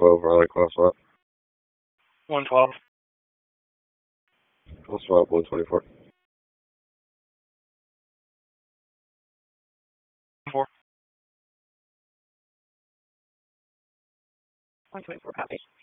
112, Raleigh, class what? 112. Class what, 124. 4. 124, copy.